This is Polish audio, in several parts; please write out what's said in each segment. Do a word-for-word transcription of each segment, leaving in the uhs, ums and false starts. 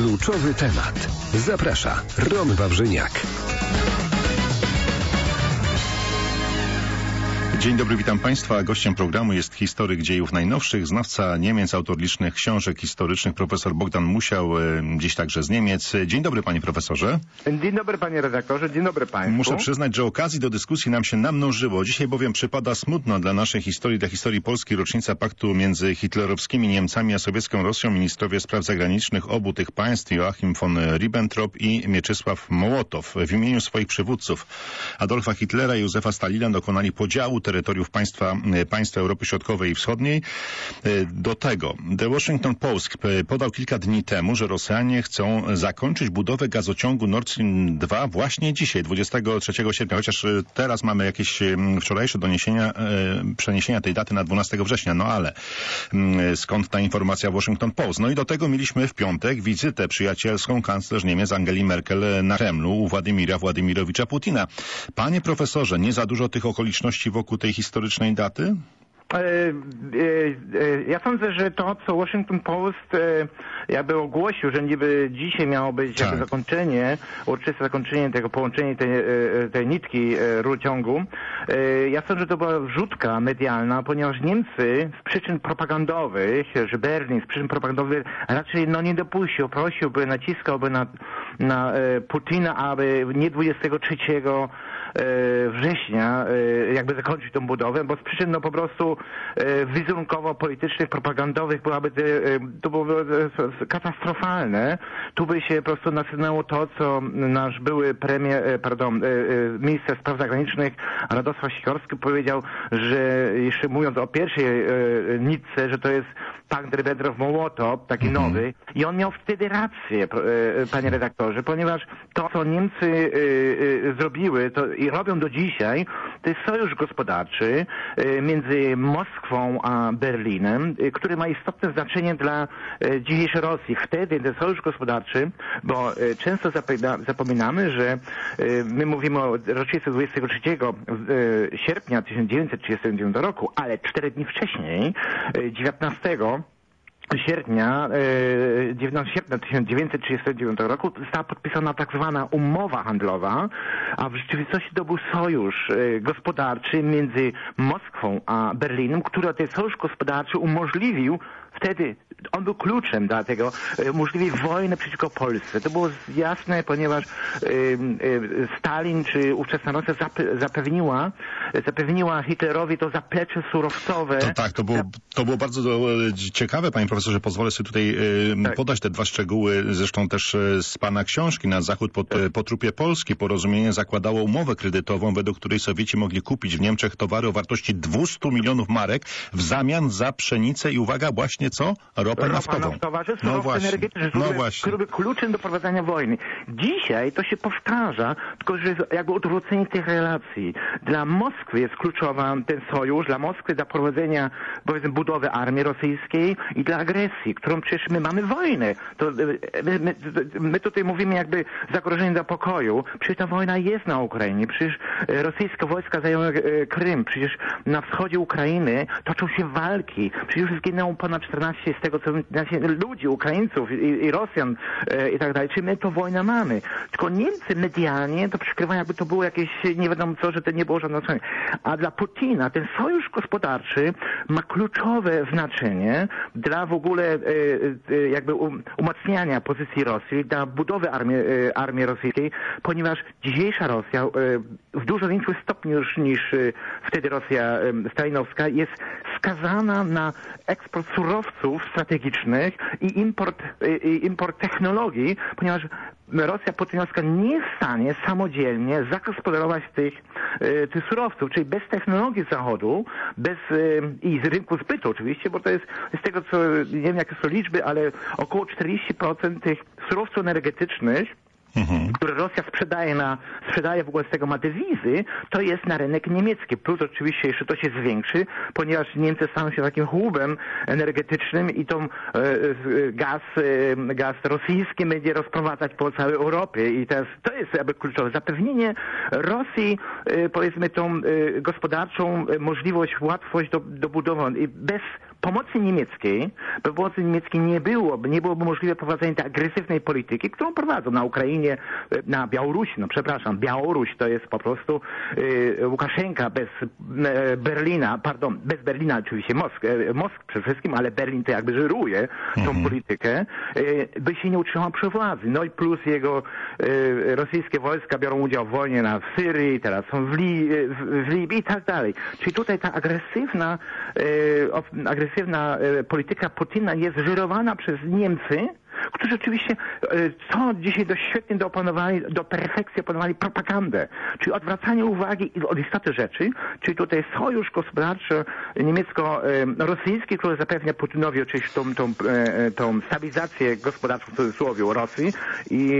Kluczowy temat. Zaprasza Ron Wawrzyniak. Dzień dobry, witam Państwa. Gościem programu jest historyk dziejów najnowszych, znawca Niemiec, autor licznych książek historycznych, profesor Bogdan Musiał, dziś także z Niemiec. Dzień dobry, panie profesorze. Dzień dobry, panie redaktorze, dzień dobry państwu. Muszę przyznać, że okazji do dyskusji nam się namnożyło. Dzisiaj bowiem przypada smutno dla naszej historii, dla historii Polski rocznica paktu między hitlerowskimi Niemcami a sowiecką Rosją. Ministrowie spraw zagranicznych obu tych państw, Joachim von Ribbentrop i Mieczysław Mołotow, w imieniu swoich przywódców Adolfa Hitlera i Józefa Stalina dokonali podziału terytoriów państwa, państwa Europy Środkowej i Wschodniej. Do tego The Washington Post podał kilka dni temu, że Rosjanie chcą zakończyć budowę gazociągu Nord Stream dwa właśnie dzisiaj, dwudziestego trzeciego sierpnia, chociaż teraz mamy jakieś wczorajsze doniesienia, przeniesienia tej daty na dwunastego września, no ale skąd ta informacja Washington Post? No i do tego mieliśmy w piątek wizytę przyjacielską kanclerz Niemiec Angeli Merkel na Kremlu u Władimira Władimirowicza Putina. Panie profesorze, nie za dużo tych okoliczności wokół tej historycznej daty? Ja sądzę, że to, co Washington Post jakby ogłosił, że niby dzisiaj miało być tak. jakby zakończenie, uroczyste zakończenie tego połączenia tej, tej nitki rurociągu, ja sądzę, że to była wrzutka medialna, ponieważ Niemcy z przyczyn propagandowych, że Berlin z przyczyn propagandowych raczej no nie dopuścił, prosiłby, naciskałby na, na Putina, aby nie dwudziestego trzeciego września jakby zakończyć tą budowę, bo z przyczyn no po prostu wizerunkowo-politycznych, propagandowych byłaby to byłoby katastrofalne. Tu by się po prostu nasunęło to, co nasz były premier, pardon, minister spraw zagranicznych Radosław Sikorski powiedział, że jeszcze mówiąc o pierwszej nitce, że to jest pakt Ribbentrop-Mołotow, taki mhm. nowy, i on miał wtedy rację, panie redaktorze, ponieważ to, co Niemcy zrobiły to i robią do dzisiaj, to jest sojusz gospodarczy między Moskwą a Berlinem, który ma istotne znaczenie dla dzisiejszej Rosji. Wtedy ten sojusz gospodarczy, bo często zapominamy, że my mówimy o rocznicy dwudziestego trzeciego sierpnia tysiąc dziewięćset trzydziestego dziewiątego roku, ale cztery dni wcześniej, dziewiętnastego sierpnia, dziewiętnastego sierpnia tysiąc dziewięćset trzydziestego dziewiątego roku została podpisana tak zwana umowa handlowa, a w rzeczywistości to był sojusz gospodarczy między Moskwą a Berlinem, który ten sojusz gospodarczy umożliwił wtedy, on był kluczem dla tego, umożliwił wojnę przeciwko Polsce. To było jasne, ponieważ y, y, Stalin czy ówczesna Rosja zape, zapewniła, zapewniła Hitlerowi to zaplecze surowcowe. To tak, to było, to było bardzo ciekawe, panie profesorze, pozwolę sobie tutaj y, tak. podać te dwa szczegóły, zresztą też z pana książki Na zachód po, tak. po trupie Polski. Porozumienie zakładało umowę kredytową, według której Sowieci mogli kupić w Niemczech towary o wartości dwieście milionów marek w zamian za pszenicę i uwaga, właśnie co? Ropę naftową. Naftowa, że no właśnie, energetyczne, no właśnie. Które były kluczem do prowadzenia wojny. Dzisiaj to się powtarza, tylko że jakby odwrócenie tych relacji. Dla Moskwy jest kluczowa ten sojusz, dla Moskwy dla prowadzenia, powiedzmy, budowy armii rosyjskiej i dla agresji, którą przecież my mamy wojnę. To, my, my, my tutaj mówimy jakby zagrożenie dla pokoju. Przecież ta wojna jest na Ukrainie. Przecież rosyjskie wojska zajęły Krym. Przecież na wschodzie Ukrainy toczą się walki. Przecież już zginęło ponad czternaście z tego, co ludzi, Ukraińców i, i Rosjan e, i tak dalej. Czy my to wojnę mamy? Tylko Niemcy medialnie to przykrywają, jakby to było jakieś nie wiadomo co, że to nie było żadne znaczenie. A dla Putina ten sojusz gospodarczy ma kluczowe znaczenie dla w ogóle e, e, jakby um, umacniania pozycji Rosji, dla budowy armii, e, armii rosyjskiej, ponieważ dzisiejsza Rosja e, w dużo większym stopniu już niż e, wtedy Rosja e, stalinowska jest skazana na eksport surowców strategicznych i import, i import technologii, ponieważ Rosja putinowska nie jest w stanie samodzielnie zagospodarować tych, tych surowców, czyli bez technologii Zachodu, bez i z rynku zbytu oczywiście, bo to jest z tego, co nie wiem jakie są liczby, ale około czterdzieści procent tych surowców energetycznych, Mhm. które Rosja sprzedaje na, sprzedaje w ogóle z tego ma dewizy, to jest na rynek niemiecki. Plus oczywiście jeszcze to się zwiększy, ponieważ Niemcy staną się takim hubem energetycznym i tą e, gaz, e, gaz rosyjski będzie rozprowadzać po całej Europie i teraz to jest jakby kluczowe. Zapewnienie Rosji, e, powiedzmy tą e, gospodarczą e, możliwość, łatwość do, do budowy i bez pomocy niemieckiej, bez pomocy niemieckiej nie byłoby, nie byłoby możliwe prowadzenie tej agresywnej polityki, którą prowadzą na Ukrainie, na Białorusi, no przepraszam, Białoruś to jest po prostu y, Łukaszenka bez y, Berlina, pardon, bez Berlina oczywiście Mosk, y, Mosk przede wszystkim, ale Berlin to jakby żyruje tą mhm. politykę, y, by się nie utrzymał przy władzy. No i plus jego y, rosyjskie wojska biorą udział w wojnie na w Syrii, teraz są w, Li, w, w Libii i tak dalej. Czyli tutaj ta agresywna, y, of, agresywna y, polityka Putina jest żyrowana przez Niemcy, którzy oczywiście co dzisiaj do świetnie do opanowali, do perfekcji opanowali propagandę, czyli odwracanie uwagi od istoty rzeczy, czyli tutaj sojusz gospodarczy niemiecko-rosyjski, który zapewnia Putinowi oczywiście tą, tą, tą stabilizację gospodarczą w cudzysłowie Rosji i,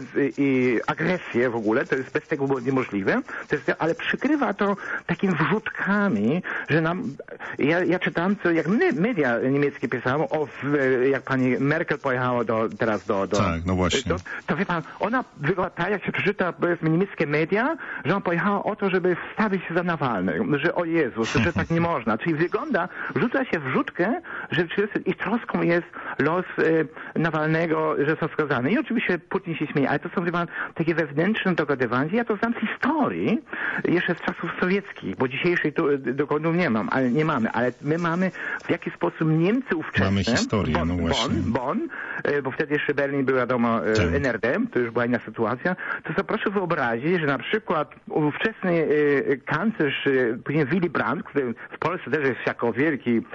i agresję w ogóle, to jest bez tego było niemożliwe, to jest, ale przykrywa to takimi wrzutkami, że nam, ja, ja czytałem, co, jak media niemieckie pisało, o, jak pani Merkel pojechała do, teraz do, do, tak, no właśnie. do... To wie pan, ona wygląda tak, jak się przeczyta powiedzmy niemieckie media, że ona pojechała o to, żeby wstawić się za Nawalny, że o Jezus, że tak nie można. Czyli wygląda, rzuca się wrzutkę, że i troską jest los e, Nawalnego, że są skazany. I oczywiście Putin się śmieje, ale to są, wie pan, takie wewnętrzne dogadywania. Ja to znam z historii, jeszcze z czasów sowieckich, bo dzisiejszej tu dokładów nie mam, ale nie mamy, ale my mamy w jaki sposób Niemcy ówczesne, mamy historię, Bonn, no właśnie. Bonn, Bonn, bo wtedy jeszcze Berlin był, wiadomo, tak. N R D, to już była inna sytuacja, to sobie proszę wyobrazić, że na przykład ówczesny e, kanclerz, e, później Willy Brandt, który w Polsce też jest jako wielki, e,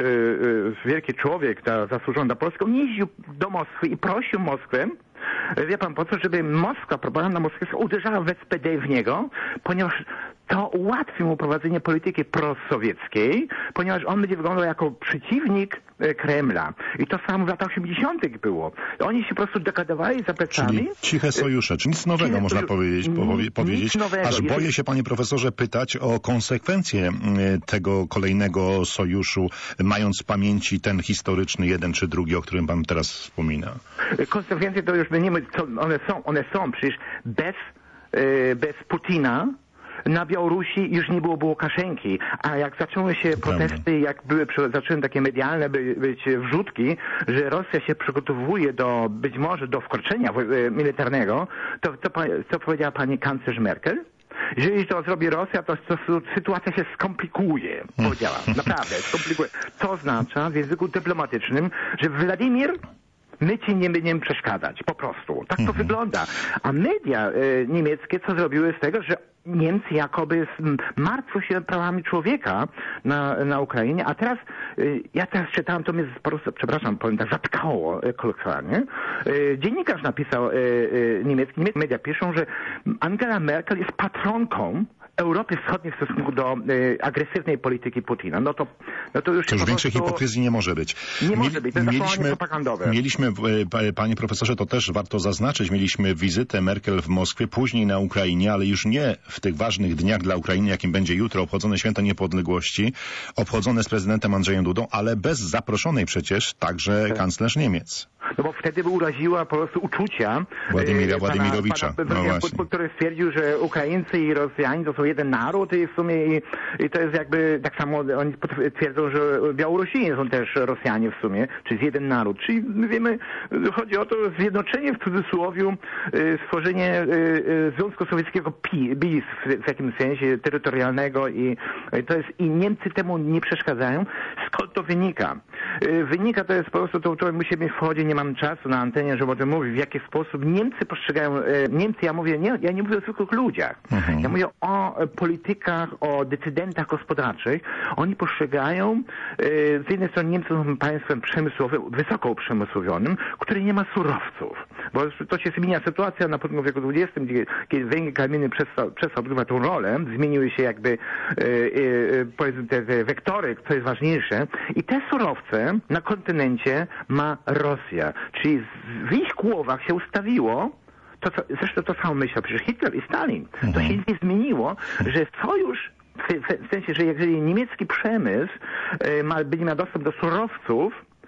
e, wielki człowiek ta, zasłużony na Polskę, on jeździł do Moskwy i prosił Moskwę, wie pan po co, żeby Moskwa, propaganda moskiewska uderzała w S P D w niego, ponieważ to ułatwi mu prowadzenie polityki prosowieckiej, ponieważ on będzie wyglądał jako przeciwnik Kremla. I to samo w latach osiemdziesiątych było. Oni się po prostu dogadywali za plecami. Czyli ciche sojusze, czy nic nowego można sojusz... powiedzieć. Powie, powiedzieć. Nowego. Aż boję Jeżeli... się, panie profesorze, pytać o konsekwencje tego kolejnego sojuszu, mając w pamięci ten historyczny jeden czy drugi, o którym pan teraz wspomina. Konsekwencje to już nie wiem, co one są. One są przecież bez, yy, bez Putina. Na Białorusi już nie byłoby Łukaszenki, a jak zaczęły się protesty, jak były zaczęły takie medialne by, być wrzutki, że Rosja się przygotowuje do, być może do wkroczenia militarnego, to co, co powiedziała pani kanclerz Merkel? Jeżeli to zrobi Rosja, to, to sytuacja się skomplikuje, powiedziała. Naprawdę, skomplikuje. To oznacza w języku dyplomatycznym, że Władimir, my ci nie będziemy przeszkadzać, po prostu. Tak to mhm. wygląda. A media y, niemieckie co zrobiły z tego, że Niemcy jakoby martwią się prawami człowieka na, na Ukrainie, a teraz, y, ja teraz czytałem, to mnie po prostu, przepraszam, powiem tak, zatkało y, kolokwialnie. Y, dziennikarz napisał, y, y, niemiecki, niemieckie media piszą, że Angela Merkel jest patronką Europy Wschodniej w stosunku do y, agresywnej polityki Putina. No to, no to już, to już większej prostu... hipokryzji nie może być. Nie może być, to jest mieliśmy, propagandowe. Mieliśmy, panie profesorze, to też warto zaznaczyć, mieliśmy wizytę Merkel w Moskwie, później na Ukrainie, ale już nie w tych ważnych dniach dla Ukrainy, jakim będzie jutro obchodzone Święto Niepodległości, obchodzone z prezydentem Andrzejem Dudą, ale bez zaproszonej przecież także tak. kanclerz Niemiec. No bo wtedy by uraziła po prostu uczucia Władimira e, Władimirowicza, pana, pana, no który stwierdził, że Ukraińcy i Rosjanie to są jeden naród i w sumie i, i to jest jakby, tak samo oni twierdzą, że Białorusini są też Rosjanie w sumie, czyli jest jeden naród. Czyli my wiemy, chodzi o to zjednoczenie w cudzysłowiu, stworzenie Związku Sowieckiego bis w jakimś sensie terytorialnego i to jest, i Niemcy temu nie przeszkadzają. Skąd to wynika? Wynika to jest po prostu, to, to musimy wchodzić, nie mam czasu na antenie, żeby o tym mówić, w jaki sposób Niemcy postrzegają, Niemcy, ja mówię, nie, ja nie mówię o zwykłych ludziach, mhm. ja mówię o politykach, o decydentach gospodarczych. Oni postrzegają, z jednej strony Niemcy są państwem przemysłowym, wysoko uprzemysłowionym, który nie ma surowców, bo to się zmienia sytuacja na początku wieku dwudziestym, kiedy węgiel kamienny przestał, przestał odgrywać tą rolę, zmieniły się jakby e, e, powiedzmy te, te wektory, co jest ważniejsze i te surowce na kontynencie ma Rosja, czyli w ich głowach się ustawiło, to, co, zresztą to samo myślał przecież Hitler i Stalin, to się nic nie zmieniło, że sojusz w sensie, że jeżeli niemiecki przemysł ma, będzie miał dostęp do surowców,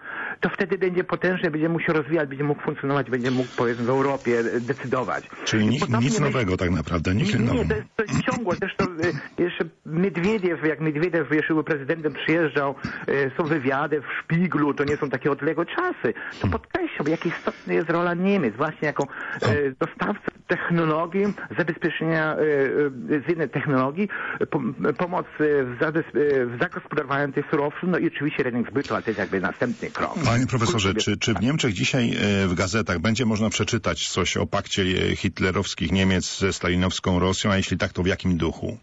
to wtedy będzie potężny, będzie mógł się rozwijać, będzie mógł funkcjonować, będzie mógł, powiedzmy, w Europie decydować. Czyli nic, nic nowego tak naprawdę, nic nie, nowego. Nie, to jest, to jest ciągłe. Zresztą jeszcze Miedwiediew, jak Miedwiediew jeszcze był prezydentem, przyjeżdżał, są wywiady w Szpiglu, to nie są takie odległe czasy. To podkreślam, jak istotna jest rola Niemiec, właśnie jako dostawca technologii, zabezpieczenia z jednej technologii, pomoc w, w zagospodarowaniu tych surowców, no i oczywiście rynek zbytu, ale to jest jakby następny krok. Panie profesorze, czy, czy w Niemczech dzisiaj w gazetach będzie można przeczytać coś o pakcie hitlerowskich Niemiec ze stalinowską Rosją, a jeśli tak, to w jakim duchu?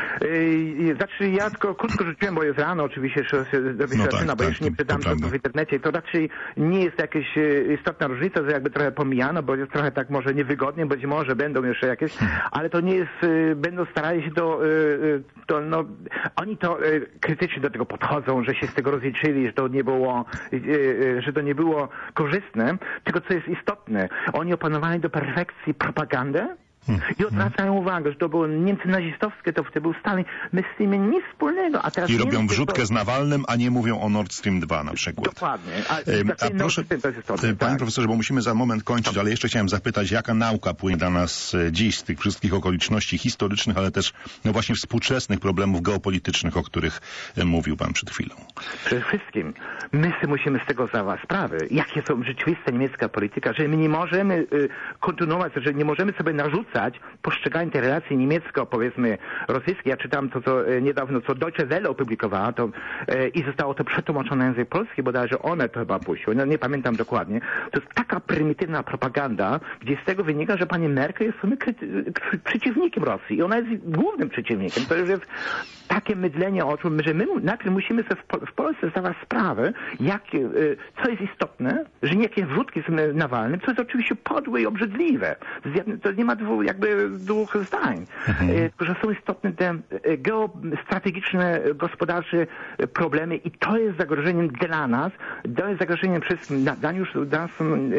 Yy, znaczy ja tylko krótko rzuciłem, bo jest rano oczywiście, że się robi no tak, tak, bo tak, jeszcze nie to, przydam to to w internecie. To raczej nie jest jakaś istotna różnica, że jakby trochę pomijano, bo jest trochę tak może niewygodnie, być może będą jeszcze jakieś, ale to nie jest, będą starali się to, to no, oni to krytycznie do tego podchodzą, że się z tego rozliczyli, że to nie było, że to nie było korzystne, tylko co jest istotne, oni opanowali do perfekcji propagandę, i odwracają uwagę, że to były Niemcy nazistowskie, to wtedy był Stalin. My z tym nic wspólnego. A teraz I robią Niemcy wrzutkę to... z Nawalnym, a nie mówią o Nord Stream dwa na przykład. Dokładnie. A, a proszę, panie tak. profesorze, bo musimy za moment kończyć, ale jeszcze chciałem zapytać, jaka nauka płynie dla nas dziś z tych wszystkich okoliczności historycznych, ale też no właśnie współczesnych problemów geopolitycznych, o których mówił pan przed chwilą. Przede wszystkim my musimy z tego zdawać sprawę, jakie są rzeczywista niemiecka polityka, że my nie możemy y, kontynuować, że nie możemy sobie narzucać postrzeganie tej relacji niemiecko, powiedzmy, rosyjskiej. Ja czytałem to, co e, niedawno, co Deutsche Welle opublikowała to, e, i zostało to przetłumaczone na język polski, bodajże one to chyba puściły, no, nie pamiętam dokładnie. To jest taka prymitywna propaganda, gdzie z tego wynika, że pani Merkel jest w sumie przeciwnikiem Rosji i ona jest głównym przeciwnikiem. To już jest takie mydlenie oczu, że my najpierw musimy sobie w, Pol w Polsce zdawać sprawę, jak, e, co jest istotne, że nie jakieś wrzutki z Nawalnym, co jest oczywiście podłe i obrzydliwe. To nie ma dwóch jakby dwóch zdań. Mhm. Tylko, że są istotne te geostrategiczne, gospodarcze problemy i to jest zagrożeniem dla nas, to jest zagrożeniem przez na, już nas,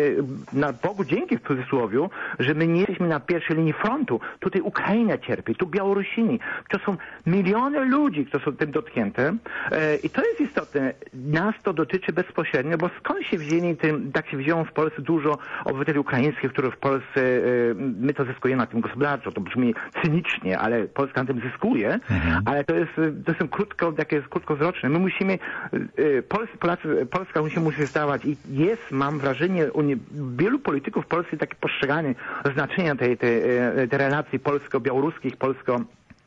na Bogu dzięki w cudzysłowie, że my nie jesteśmy na pierwszej linii frontu. Tutaj Ukraina cierpi, tu Białorusini. To są miliony ludzi, którzy są tym dotknięte i to jest istotne. Nas to dotyczy bezpośrednio, bo skąd się wzięli, tym, tak się wzięło w Polsce dużo obywateli ukraińskich, którzy w Polsce, my to zyskujemy na tym gospodarczo, to brzmi cynicznie, ale Polska na tym zyskuje, mhm. ale to jest, to są krótko, takie jest krótkowzroczne. My musimy, Polacy, Polacy, Polska musi, musi zdawać i jest, mam wrażenie, u nie, wielu polityków w Polsce takie postrzeganie znaczenia tej, tej, tej relacji polsko-białoruskich, polsko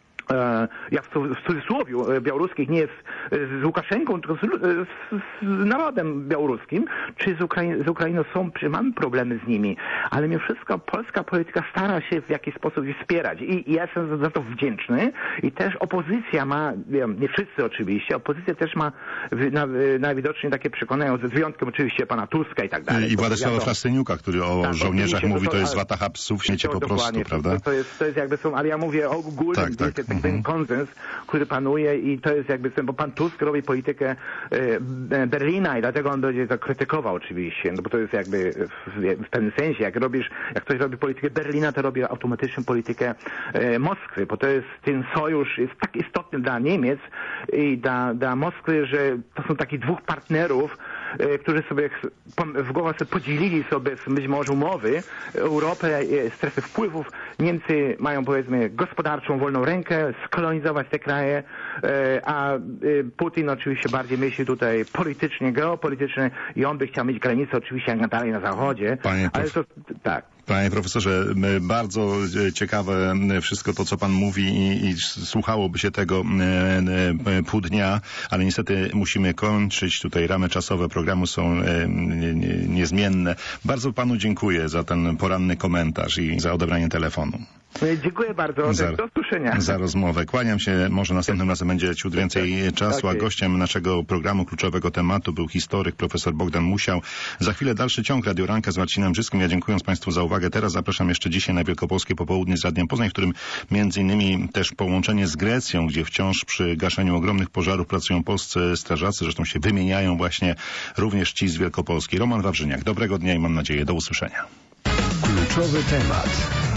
jak w cudzysłowie białoruskich nie jest z Łukaszenką, tylko z, z, z narodem białoruskim, czy z, Ukrai z Ukrainą są, czy mamy problemy z nimi, ale mimo wszystko polska polityka stara się w jakiś sposób je wspierać i, i ja jestem za to wdzięczny i też opozycja ma, wiem, nie wszyscy oczywiście, opozycja też ma na, najwidoczniej takie przekonania, z wyjątkiem oczywiście pana Tuska i tak dalej. I Władysława Frasyniuka, który o tak, żołnierzach mówi, to, to jest wataha psów w świecie po prostu, prawda? To, to, jest, to jest jakby są, ale ja mówię o ogólnym, tak, tak. ten mhm. konsens, który panuje i to jest jakby, bo pan Tusk robi politykę e, Berlina i dlatego on będzie to krytykował oczywiście, no bo to jest jakby w, w pewnym sensie, jak robisz, jak ktoś robi politykę Berlina, to robi automatycznie politykę e, Moskwy, bo to jest, ten sojusz jest tak istotny dla Niemiec i dla, dla Moskwy, że to są takich dwóch partnerów, e, którzy sobie w głowach sobie podzielili sobie być może umowy, Europę, e, strefy wpływów, Niemcy mają powiedzmy gospodarczą wolną rękę, skolonizować te kraje, a Putin oczywiście bardziej myśli tutaj politycznie, geopolitycznie i on by chciał mieć granicę oczywiście jak dalej na zachodzie, Panie ale to tak. Panie profesorze, bardzo ciekawe wszystko to, co pan mówi i, i słuchałoby się tego pół dnia, ale niestety musimy kończyć. Tutaj ramy czasowe programu są niezmienne. Bardzo panu dziękuję za ten poranny komentarz i za odebranie telefonu. Dziękuję bardzo. Za, do usłyszenia. Za rozmowę. Kłaniam się. Może następnym razem będzie ciut więcej czasu, a gościem naszego programu kluczowego tematu był historyk profesor Bogdan Musiał. Za chwilę dalszy ciąg Radio Ranka z Marcinem Brzyskim. Ja dziękując państwu za uwagę. Teraz zapraszam jeszcze dzisiaj na Wielkopolskie Popołudnie z Radiem Poznań, w którym między innymi też połączenie z Grecją, gdzie wciąż przy gaszeniu ogromnych pożarów pracują polscy strażacy. Zresztą się wymieniają właśnie również ci z Wielkopolski. Roman Wawrzyniak. Dobrego dnia i mam nadzieję do usłyszenia. Kluczowy temat.